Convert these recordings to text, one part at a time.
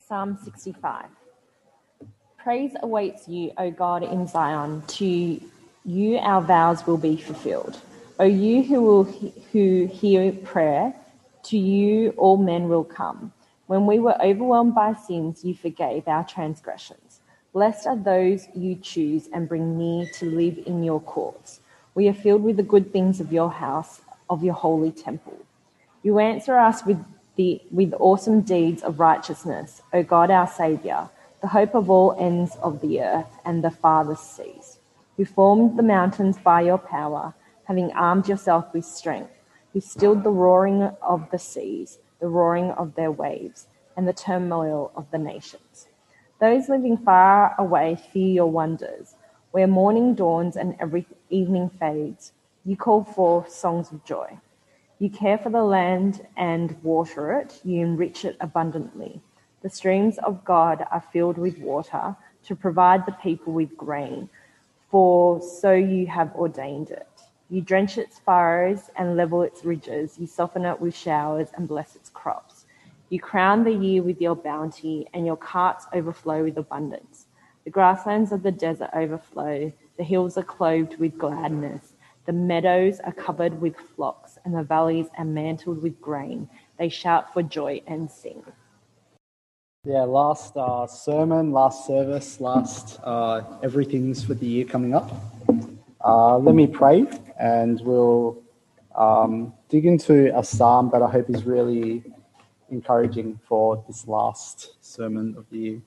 Psalm 65. Praise awaits you, O God, in Zion. To you our vows will be fulfilled. O you who hear prayer, to you all men will come. When we were overwhelmed by sins, you forgave our transgressions. Blessed are those you choose and bring near to live in your courts. We are filled with the good things of your house, of your holy temple. You answer us with awesome deeds of righteousness, O God our Saviour, the hope of all ends of the earth and the farthest seas, who formed the mountains by your power, having armed yourself with strength, who stilled the roaring of the seas, the roaring of their waves, and the turmoil of the nations. Those living far away fear your wonders. Where morning dawns and every evening fades, you call forth songs of joy. You care for the land and water it, you enrich it abundantly. The streams of God are filled with water to provide the people with grain, for so you have ordained it. You drench its furrows and level its ridges. You soften it with showers and bless its crops. You crown the year with your bounty, and your carts overflow with abundance. The grasslands of the desert overflow. The hills are clothed with gladness. The meadows are covered with flocks, and the valleys are mantled with grain. They shout for joy and sing. Yeah, last sermon, last service, last everything's for the year coming up. Let me pray, and we'll dig into a psalm that I hope is really encouraging for this last sermon of the year.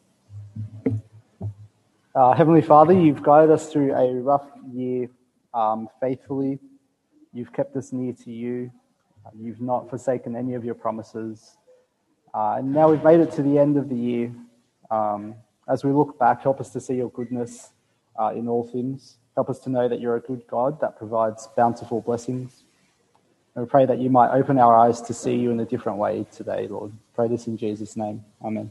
Heavenly Father, you've guided us through a rough year faithfully. You've kept us near to you. You've not forsaken any of your promises. And now we've made it to the end of the year. As we look back, help us to see your goodness in all things. Help us to know that you're a good God that provides bountiful blessings. And we pray that you might open our eyes to see you in a different way today, Lord. Pray this in Jesus' name. Amen.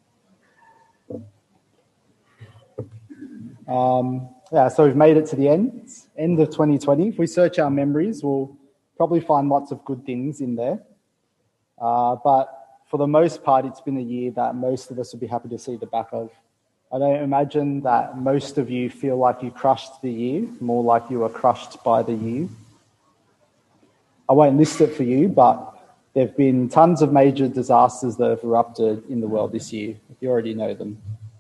So we've made it to the end of 2020. If we search our memories, we'll probably find lots of good things in there. But for the most part, it's been a year that most of us would be happy to see the back of. I don't imagine that most of you feel like you crushed the year, more like you were crushed by the year. I won't list it for you, but there have been tons of major disasters that have erupted in the world this year. You already know them.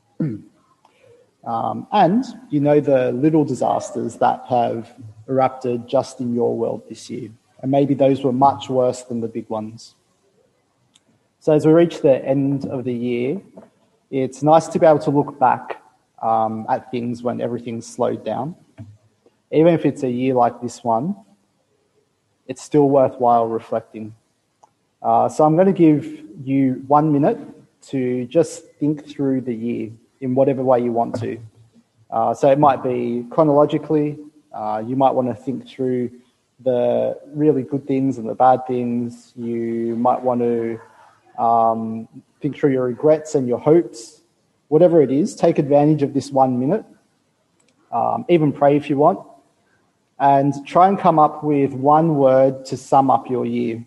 And you know the little disasters that have erupted just in your world this year. And maybe those were much worse than the big ones. So as we reach the end of the year, it's nice to be able to look back at things when everything's slowed down. Even if it's a year like this one, it's still worthwhile reflecting. So I'm going to give you 1 minute to just think through the year in whatever way you want to. So it might be chronologically. You might want to think through the really good things and the bad things. You might want to think through your regrets and your hopes. Whatever it is, take advantage of this 1 minute. Even pray if you want. And try and come up with one word to sum up your year.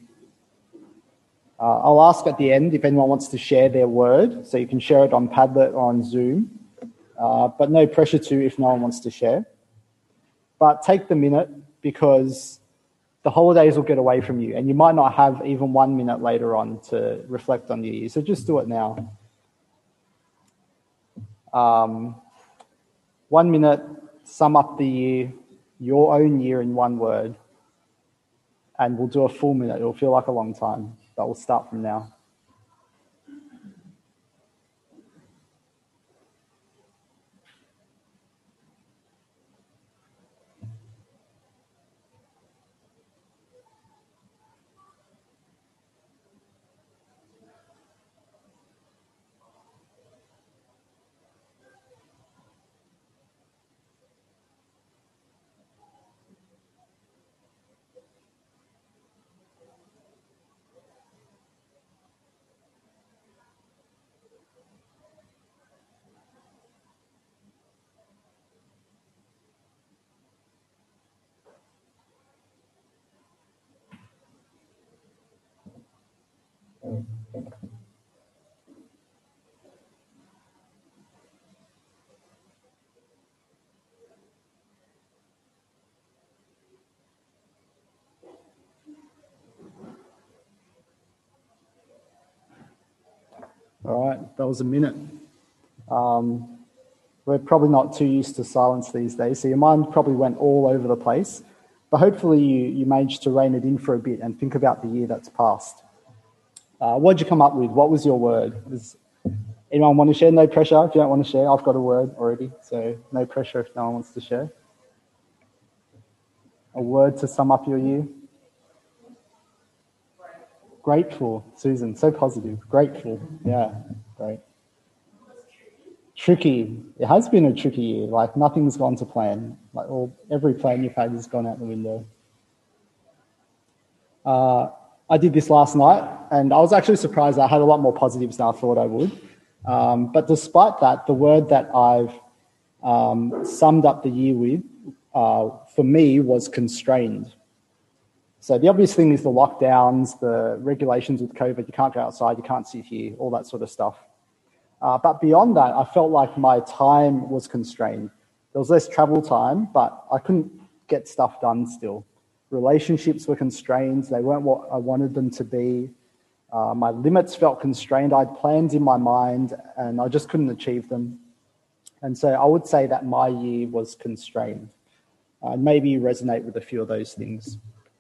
I'll ask at the end if anyone wants to share their word, so you can share it on Padlet or on Zoom, but no pressure to if no one wants to share. But take the minute, because the holidays will get away from you, and you might not have even 1 minute later on to reflect on your year, so just do it now. 1 minute, sum up the year, your own year in one word, and we'll do a full minute. It'll feel like a long time, but we'll start from now. All right, that was a minute. We're probably not too used to silence these days, so your mind probably went all over the place. But hopefully you managed to rein it in for a bit and think about the year that's passed. What did you come up with? What was your word? Does anyone want to share? No pressure if you don't want to share. I've got a word already, so no pressure if no one wants to share. A word to sum up your year? Grateful, Susan, so positive. Grateful, yeah, great. Tricky. It has been a tricky year. Like nothing's gone to plan. Like every plan you've had has gone out the window. I did this last night, and I was actually surprised. I had a lot more positives than I thought I would. But despite that, the word that I've summed up the year with, for me, was constrained. So the obvious thing is the lockdowns, the regulations with COVID. You can't go outside, you can't sit here, all that sort of stuff. But beyond that, I felt like my time was constrained. There was less travel time, but I couldn't get stuff done still. Relationships were constrained. They weren't what I wanted them to be. My limits felt constrained. I had plans in my mind, and I just couldn't achieve them. And so I would say that my year was constrained. Maybe you resonate with a few of those things.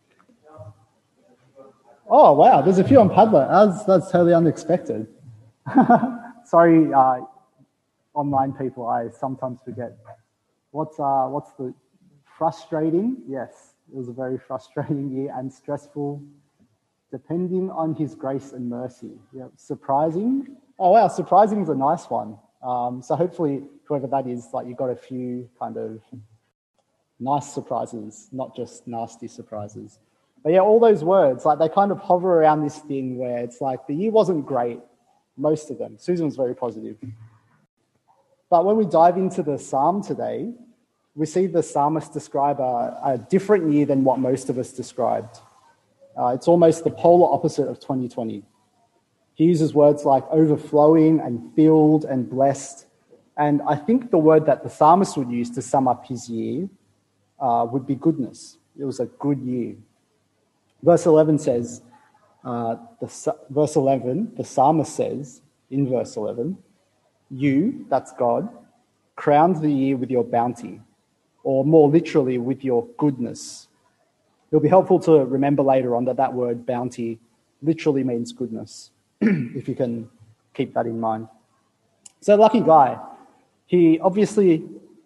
Oh, wow, there's a few on Padlet. That's totally unexpected. Sorry, online people, I sometimes forget. What's the frustrating? Yes, it was a very frustrating year and stressful, depending on his grace and mercy. Yep. Surprising. Oh, wow, surprising is a nice one. So hopefully, whoever that is, like you got a few kind of nice surprises, not just nasty surprises. But yeah, all those words, like they kind of hover around this thing where it's like the year wasn't great, most of them. Susan was very positive. But when we dive into the psalm today, we see the psalmist describe a different year than what most of us described. It's almost the polar opposite of 2020. He uses words like overflowing and filled and blessed. And I think the word that the psalmist would use to sum up his year would be goodness. It was a good year. Verse 11 says, the psalmist says, in verse 11, you, that's God, crowned the year with your bounty, or more literally, with your goodness. It'll be helpful to remember later on that word bounty literally means goodness, if you can keep that in mind. So lucky guy, he obviously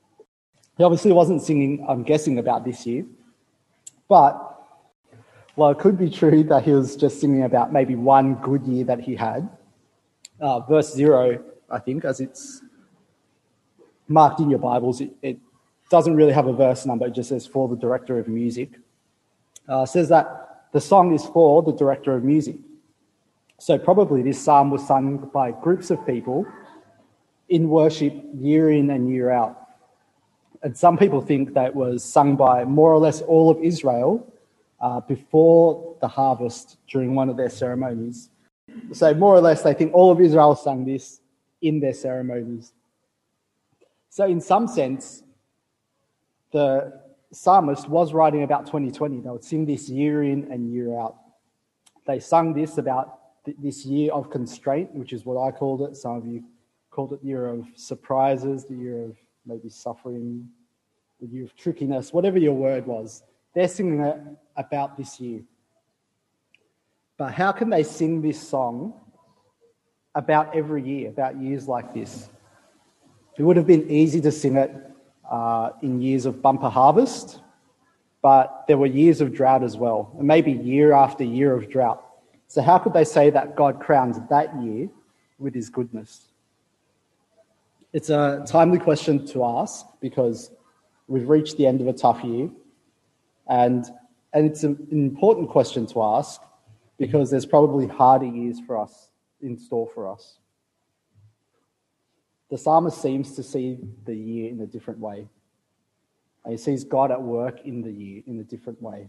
wasn't singing, I'm guessing, about this year, but well, it could be true that he was just singing about maybe one good year that he had. Verse 0, I think, as it's marked in your Bibles, it doesn't really have a verse number. It just says, for the director of music. Says that the song is for the director of music. So probably this psalm was sung by groups of people in worship year in and year out. And some people think that it was sung by more or less all of Israel before the harvest during one of their ceremonies. So more or less, they think all of Israel sang this in their ceremonies. So in some sense, the psalmist was writing about 2020. They would sing this year in and year out. They sung this about this year of constraint, which is what I called it. Some of you called it the year of surprises, the year of maybe suffering, the year of trickiness, whatever your word was. They're singing it about this year. But how can they sing this song about every year, about years like this? It would have been easy to sing it in years of bumper harvest, but there were years of drought as well, and maybe year after year of drought. So how could they say that God crowned that year with his goodness? It's a timely question to ask because we've reached the end of a tough year, and it's an important question to ask because there's probably harder years for us in store for us. The psalmist seems to see the year in a different way. And he sees God at work in the year in a different way.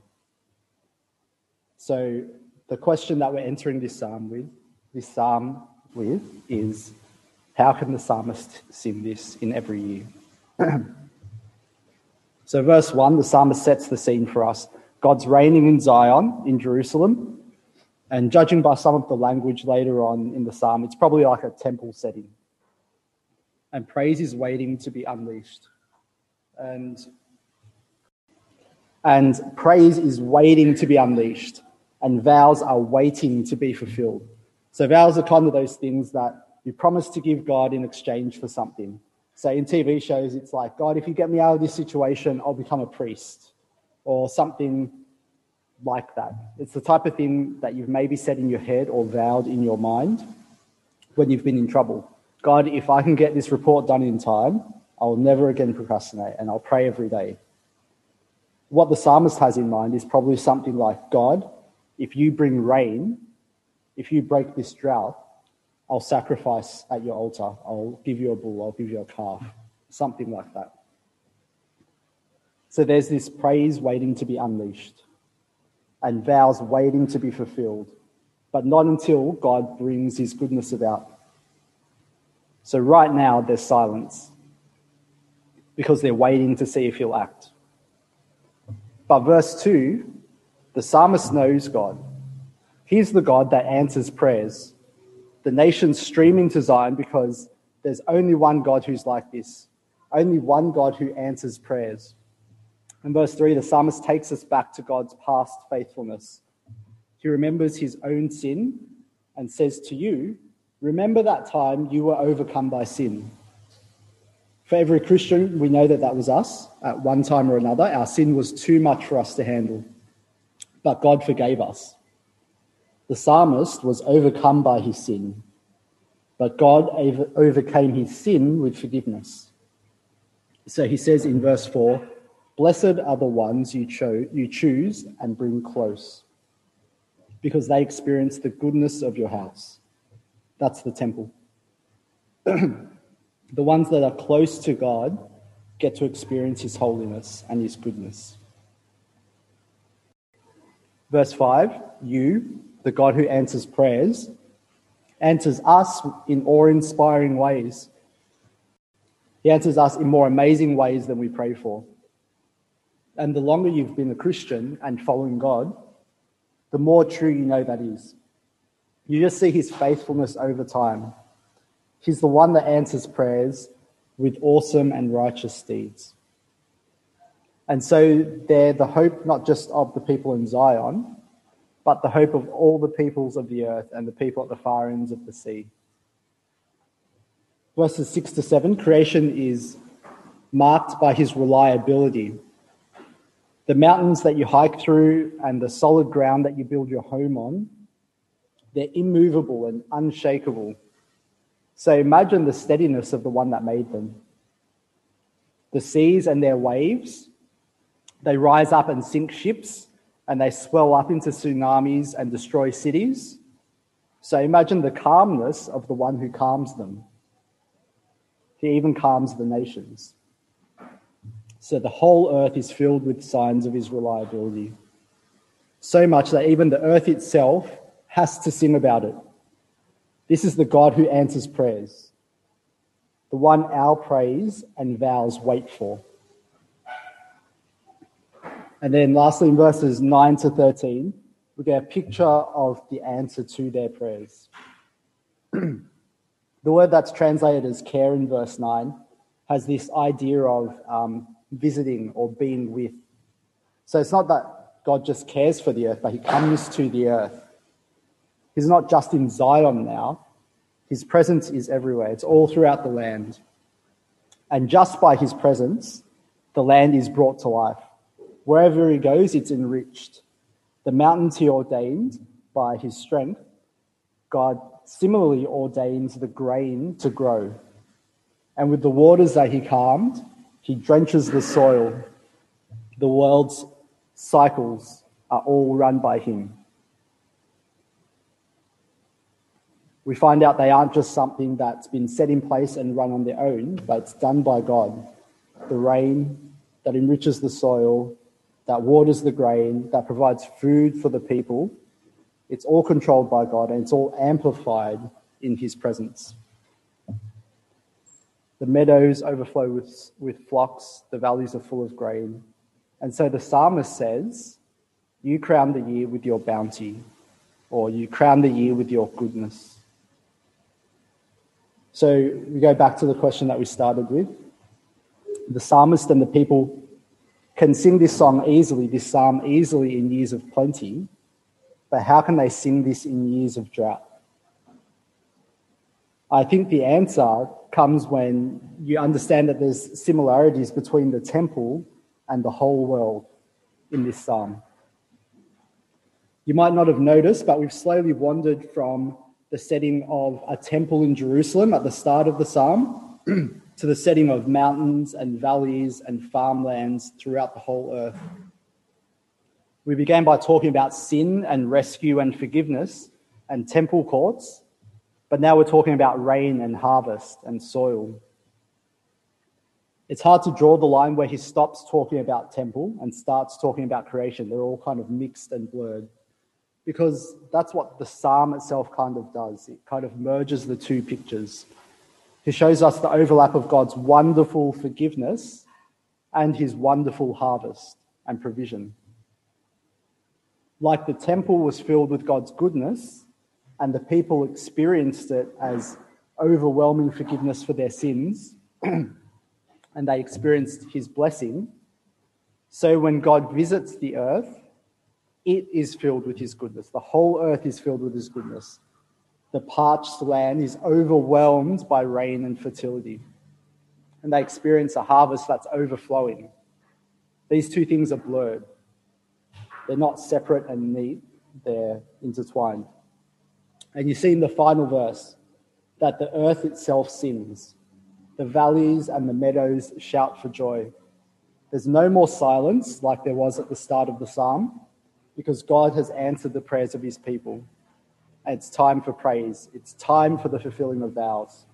So the question that we're entering this psalm with is, how can the psalmist sing this in every year? So verse 1, the psalmist sets the scene for us. God's reigning in Zion, in Jerusalem, And judging by some of the language later on in the psalm, it's probably like a temple setting. And praise is waiting to be unleashed. And praise is waiting to be unleashed. And vows are waiting to be fulfilled. So vows are kind of those things that you promise to give God in exchange for something. So in TV shows, it's like, God, if you get me out of this situation, I'll become a priest, or something like that. It's the type of thing that you've maybe said in your head or vowed in your mind when you've been in trouble. God, if I can get this report done in time, I'll never again procrastinate, and I'll pray every day. What the psalmist has in mind is probably something like, God, if you bring rain, if you break this drought, I'll sacrifice at your altar. I'll give you a bull. I'll give you a calf. Something like that. So there's this praise waiting to be unleashed and vows waiting to be fulfilled, but not until God brings his goodness about. So right now there's silence because they're waiting to see if he'll act. But verse 2, the psalmist knows God. He's the God that answers prayers. The nations stream into Zion because there's only one God who's like this. Only one God who answers prayers. In verse 3, the psalmist takes us back to God's past faithfulness. He remembers his own sin and says to you, remember that time you were overcome by sin. For every Christian, we know that that was us at one time or another. Our sin was too much for us to handle, but God forgave us. The psalmist was overcome by his sin, but God overcame his sin with forgiveness. So he says in verse 4, blessed are the ones you choose and bring close, because they experience the goodness of your house. That's the temple. The ones that are close to God get to experience his holiness and his goodness. Verse 5, you, the God who answers prayers, answers us in awe-inspiring ways. He answers us in more amazing ways than we pray for. And the longer you've been a Christian and following God, the more true you know that is. You just see his faithfulness over time. He's the one that answers prayers with awesome and righteous deeds. And so they're the hope not just of the people in Zion, but the hope of all the peoples of the earth and the people at the far ends of the sea. Verses 6 to 7, creation is marked by his reliability. The mountains that you hike through and the solid ground that you build your home on, they're immovable and unshakable. So imagine the steadiness of the one that made them. The seas and their waves, they rise up and sink ships, and they swell up into tsunamis and destroy cities. So imagine the calmness of the one who calms them. He even calms the nations. So the whole earth is filled with signs of his reliability. So much that even the earth itself has to sing about it. This is the God who answers prayers, the one our praise and vows wait for. And then lastly, in verses 9 to 13, we get a picture of the answer to their prayers. The word that's translated as care in verse 9 has this idea of visiting or being with. So it's not that God just cares for the earth, but he comes to the earth. He's not just in Zion now. His presence is everywhere. It's all throughout the land. And just by his presence, the land is brought to life. Wherever he goes, it's enriched. The mountains he ordained by his strength, God similarly ordains the grain to grow. And with the waters that he calmed, he drenches the soil. The world's cycles are all run by him. We find out they aren't just something that's been set in place and run on their own, but it's done by God. The rain that enriches the soil, that waters the grain, that provides food for the people, it's all controlled by God, and it's all amplified in his presence. The meadows overflow with flocks, the valleys are full of grain. And so the psalmist says, you crown the year with your bounty. or you crown the year with your goodness. So we go back to the question that we started with. The psalmist and the people can sing this psalm easily in years of plenty, but how can they sing this in years of drought? I think the answer comes when you understand that there's similarities between the temple and the whole world in this psalm. You might not have noticed, but we've slowly wandered from the setting of a temple in Jerusalem at the start of the psalm to the setting of mountains and valleys and farmlands throughout the whole earth. We began by talking about sin and rescue and forgiveness and temple courts, but now we're talking about rain and harvest and soil. It's hard to draw the line where he stops talking about temple and starts talking about creation. They're all kind of mixed and blurred, because that's what the psalm itself kind of does. It kind of merges the two pictures. He shows us the overlap of God's wonderful forgiveness and his wonderful harvest and provision. Like the temple was filled with God's goodness and the people experienced it as overwhelming forgiveness for their sins, and they experienced his blessing, so when God visits the earth, it is filled with his goodness. The whole earth is filled with his goodness. The parched land is overwhelmed by rain and fertility, and they experience a harvest that's overflowing. These two things are blurred. They're not separate and neat, they're intertwined. And you see in the final verse that the earth itself sings. The valleys and the meadows shout for joy. There's no more silence like there was at the start of the psalm, because God has answered the prayers of his people. And it's time for praise. It's time for the fulfilling of vows.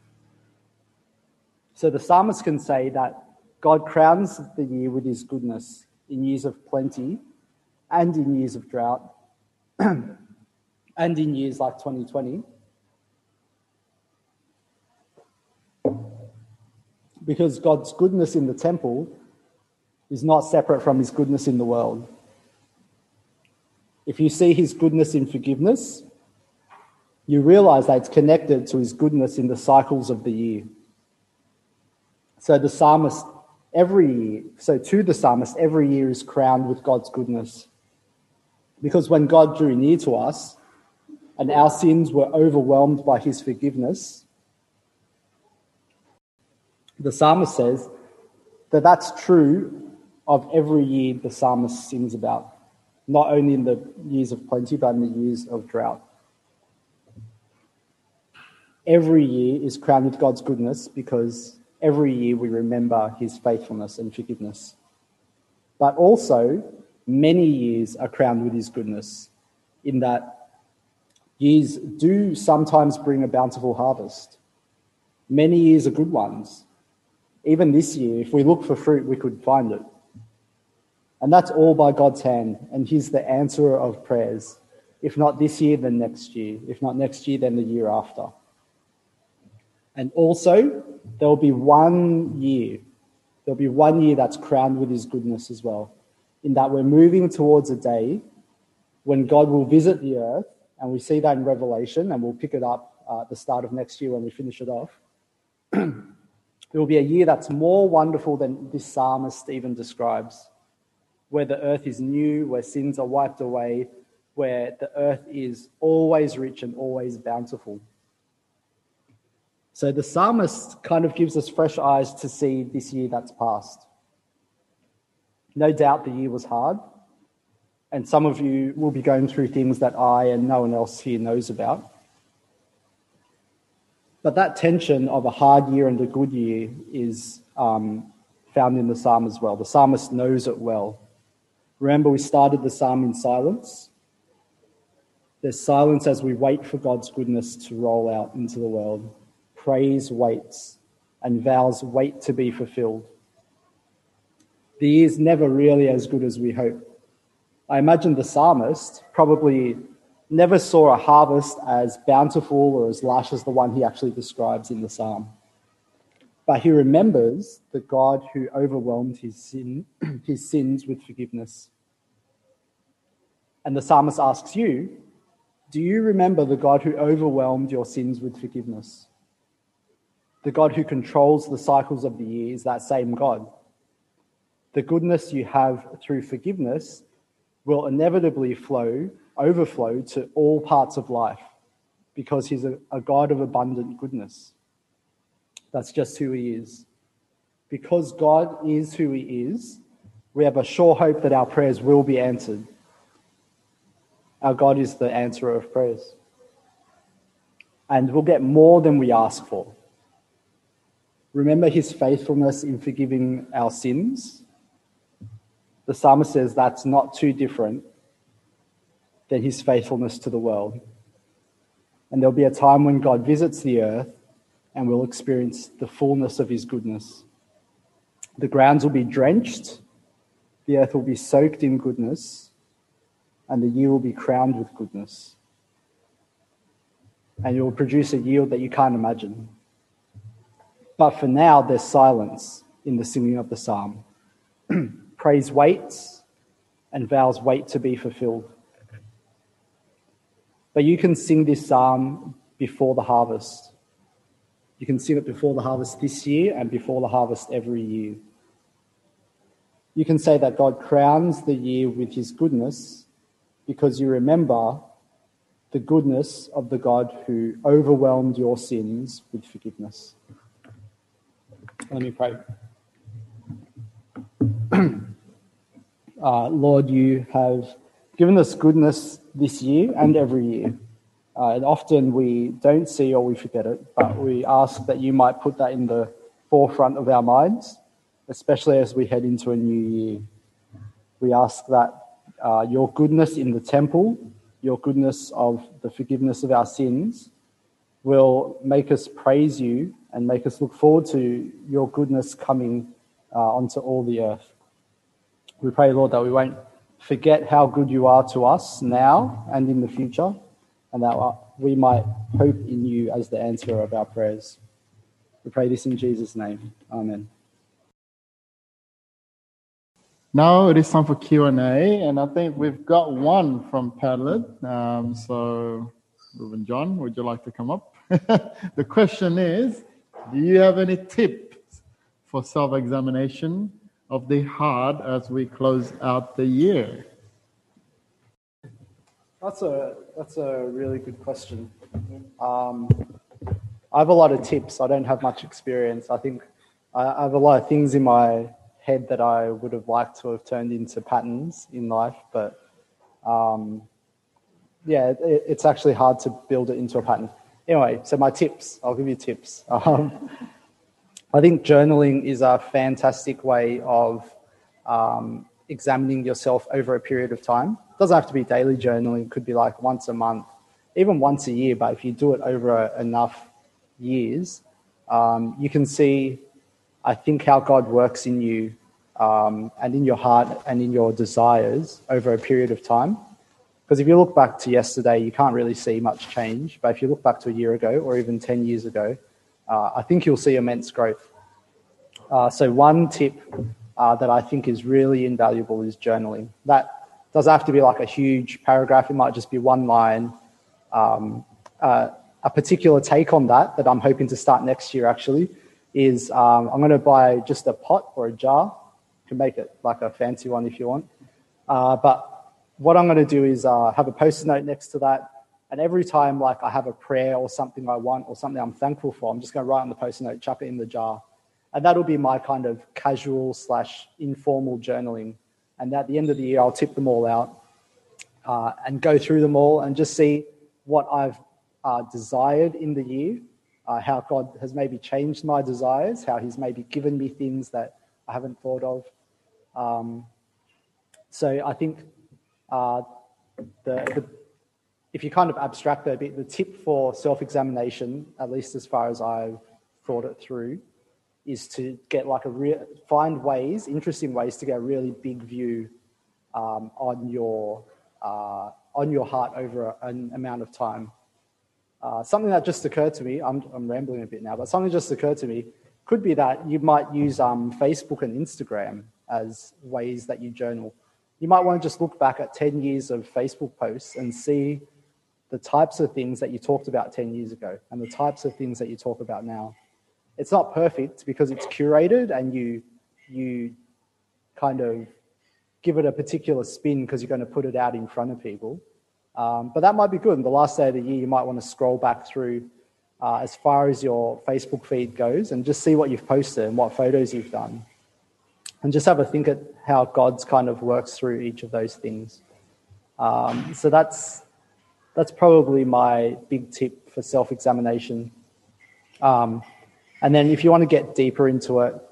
So the psalmist can say that God crowns the year with his goodness in years of plenty and in years of drought and in years like 2020. Because God's goodness in the temple is not separate from his goodness in the world. If you see his goodness in forgiveness, you realize that it's connected to his goodness in the cycles of the year. So to the psalmist, every year is crowned with God's goodness. Because when God drew near to us and our sins were overwhelmed by his forgiveness, the psalmist says that that's true of every year the psalmist sings about, not only in the years of plenty, but in the years of drought. Every year is crowned with God's goodness because every year we remember his faithfulness and forgiveness. But also, many years are crowned with his goodness, in that years do sometimes bring a bountiful harvest. Many years are good ones. Even this year, if we look for fruit, we could find it. And that's all by God's hand, and he's the answerer of prayers. If not this year, then next year. If not next year, then the year after. And also, there'll be one year that's crowned with his goodness as well, in that we're moving towards a day when God will visit the earth, and we see that in Revelation, and we'll pick it up at the start of next year when we finish it off. There will be a year that's more wonderful than this psalmist even describes, where the earth is new, where sins are wiped away, where the earth is always rich and always bountiful. So the psalmist kind of gives us fresh eyes to see this year that's passed. No doubt the year was hard, and some of you will be going through things that I and no one else here knows about. But that tension of a hard year and a good year is found in the psalm as well. The psalmist knows it well. Remember, we started the psalm in silence. There's silence as we wait for God's goodness to roll out into the world. Praise waits, and vows wait to be fulfilled. The year's never really as good as we hope. I imagine the psalmist probably never saw a harvest as bountiful or as lush as the one he actually describes in the psalm. But he remembers the God who overwhelmed his sins with forgiveness. And the psalmist asks you, Do you remember the God who overwhelmed your sins with forgiveness? The God who controls the cycles of the year is that same God. The goodness you have through forgiveness will inevitably overflow to all parts of life because he's a God of abundant goodness. That's just who he is. Because God is who he is, we have a sure hope that our prayers will be answered. Our God is the answerer of prayers. And we'll get more than we ask for. Remember his faithfulness in forgiving our sins. The psalmist says that's not too different than his faithfulness to the world. And there'll be a time when God visits the earth and we'll experience the fullness of his goodness. The grounds will be drenched, the earth will be soaked in goodness, and the year will be crowned with goodness. And it will produce a yield that you can't imagine. But for now, there's silence in the singing of the psalm. Praise waits, and vows wait to be fulfilled. But you can sing this psalm before the harvest. You can sing it before the harvest this year and before the harvest every year. You can say that God crowns the year with his goodness because you remember the goodness of the God who overwhelmed your sins with forgiveness. Let me pray. Lord, you have given us goodness this year and every year. And often we don't see or we forget it, but we ask that you might put that in the forefront of our minds, especially as we head into a new year. We ask that your goodness in the temple, your goodness of the forgiveness of our sins, will make us praise you and make us look forward to your goodness coming onto all the earth. We pray, Lord, that we won't forget how good you are to us now and in the future, and that we might hope in you as the answerer of our prayers. We pray this in Jesus' name. Amen. Now it is time for Q&A, and I think we've got one from Padlet. So, Ruben John, would you like to come up? The question is, do you have any tips for self-examination of the heart as we close out the year? That's a really good question. I have a lot of tips. I don't have much experience. I think I have a lot of things in my head that I would have liked to have turned into patterns in life, but it's actually hard to build it into a pattern. Anyway, so my tips, I'll give you tips. I think journaling is a fantastic way of examining yourself over a period of time. It doesn't have to be daily journaling. It could be like once a month, even once a year. But if you do it over enough years, you can see, I think, how God works in you and in your heart and in your desires over a period of time. Because if you look back to yesterday, you can't really see much change. But if you look back to a year ago or even 10 years ago, I think you'll see immense growth. So one tip that I think is really invaluable is journaling. That doesn't have to be like a huge paragraph. It might just be one line. A particular take on that I'm hoping to start next year actually is I'm going to buy just a pot or a jar. You can make it like a fancy one if you want. But what I'm going to do is have a post-it note next to that. And every time like I have a prayer or something I want or something I'm thankful for, I'm just going to write on the post-it note, chuck it in the jar. And that'll be my kind of casual/informal journaling. And at the end of the year, I'll tip them all out and go through them all and just see what I've desired in the year, how God has maybe changed my desires, how he's maybe given me things that I haven't thought of. So I think if you kind of abstract that a bit, the tip for self-examination, at least as far as I've thought it through, is to get like find ways, interesting ways to get a really big view on your heart over an amount of time. Something that just occurred to me, I'm rambling a bit now, but something just occurred to me, could be that you might use Facebook and Instagram as ways that you journal. You might want to just look back at 10 years of Facebook posts and see the types of things that you talked about 10 years ago and the types of things that you talk about now. It's not perfect because it's curated and you kind of give it a particular spin because you're going to put it out in front of people. But that might be good. On the last day of the year, you might want to scroll back through as far as your Facebook feed goes and just see what you've posted and what photos you've done. And just have a think at how God's kind of works through each of those things. So that's probably my big tip for self-examination. And then if you want to get deeper into it,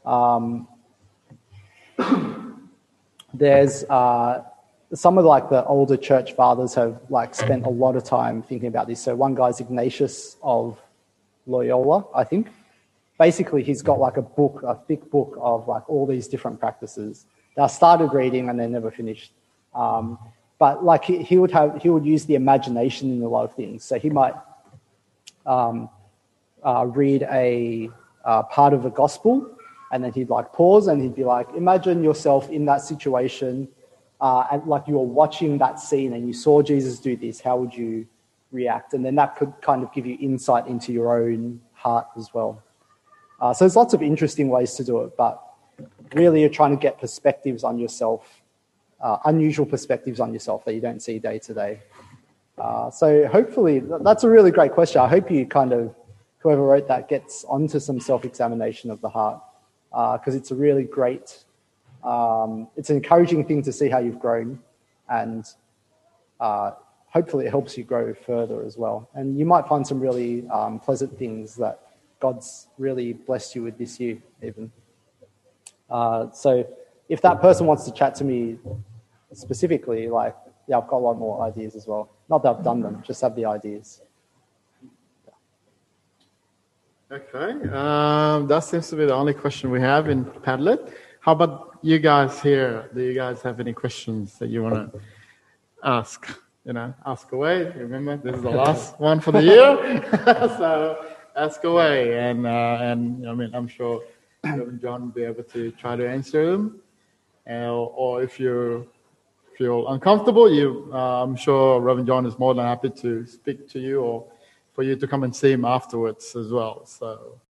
there's some of like the older church fathers have like spent a lot of time thinking about this. So one guy's Ignatius of Loyola, I think. Basically, he's got like a thick book of like all these different practices that I started reading and then never finished. But like he would use the imagination in a lot of things. So he might read a part of the gospel, and then he'd like pause and he'd be like, imagine yourself in that situation, and like you were watching that scene and you saw Jesus do this, how would you react? And then that could kind of give you insight into your own heart as well. So there's lots of interesting ways to do it, but really you're trying to get perspectives on yourself, unusual perspectives on yourself that you don't see day to day. So hopefully, that's a really great question. I hope you kind of, whoever wrote that, gets onto some self-examination of the heart, because it's a really great, it's an encouraging thing to see how you've grown, and hopefully it helps you grow further as well. And you might find some really pleasant things that God's really blessed you with this year even. So if that person wants to chat to me specifically, like, yeah, I've got a lot more ideas as well. Not that I've done them, just have the ideas. Okay, that seems to be the only question we have in Padlet. How about you guys here? Do you guys have any questions that you want to ask? Ask away. Remember, this is the last one for the year, so ask away. And I mean, I'm sure Reverend John will be able to try to answer them. Or if you feel uncomfortable, I'm sure Reverend John is more than happy to speak to you, or for you to come and see him afterwards as well. So